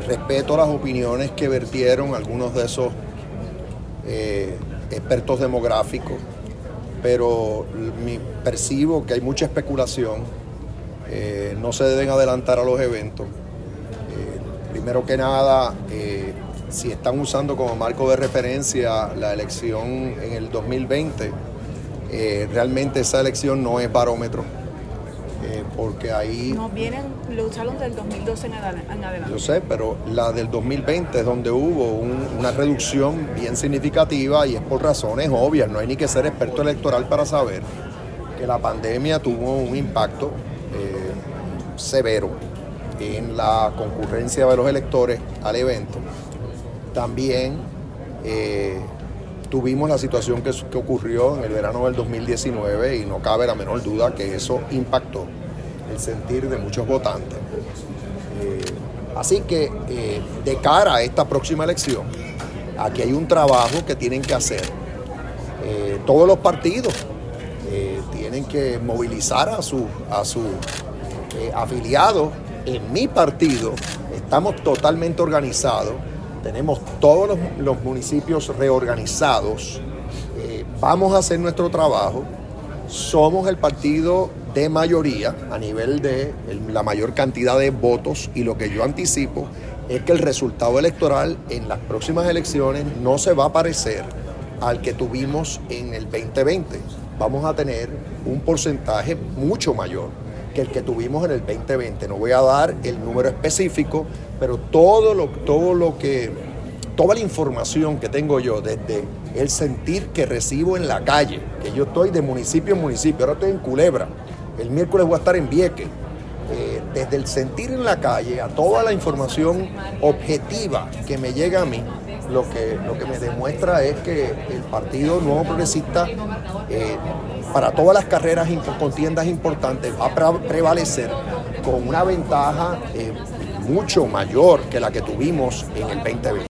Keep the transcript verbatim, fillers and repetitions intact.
respeto las opiniones que vertieron algunos de esos eh, expertos demográficos, pero mi, percibo que hay mucha especulación, eh, no se deben adelantar a los eventos. Eh, primero que nada, eh, si están usando como marco de referencia la elección en el dos mil veinte, eh, realmente esa elección no es barómetro. Eh, porque ahí... No, vienen, lo usaron del dos mil doce en adelante. Yo sé, pero la del dos mil veinte es donde hubo un, una reducción bien significativa y es por razones obvias. No hay ni que ser experto electoral para saber que la pandemia tuvo un impacto eh, severo en la concurrencia de los electores al evento. También eh, tuvimos la situación que, que ocurrió en el verano del dos mil diecinueve y no cabe la menor duda que eso impactó el sentir de muchos votantes. Eh, así que eh, de cara a esta próxima elección, aquí hay un trabajo que tienen que hacer eh, todos los partidos. Eh, tienen que movilizar a sus a su, eh, afiliados. En mi partido estamos totalmente organizados. Tenemos todos los, los municipios reorganizados, eh, vamos a hacer nuestro trabajo, somos el partido de mayoría a nivel de el, la mayor cantidad de votos y lo que yo anticipo es que el resultado electoral en las próximas elecciones no se va a parecer al que tuvimos en el veinte veinte. Vamos a tener un porcentaje mucho mayor que el que tuvimos en el veinte veinte. No voy a dar el número específico, pero todo lo, todo lo que, toda la información que tengo yo desde el sentir que recibo en la calle, que yo estoy de municipio en municipio, ahora estoy en Culebra, el miércoles voy a estar en Vieques, eh, desde el sentir en la calle a toda la información objetiva que me llega a mí, lo que, lo que me demuestra es que el Partido Nuevo Progresista eh, para todas las carreras, contiendas importantes, va a prevalecer con una ventaja eh, mucho mayor que la que tuvimos en el veinte veinte.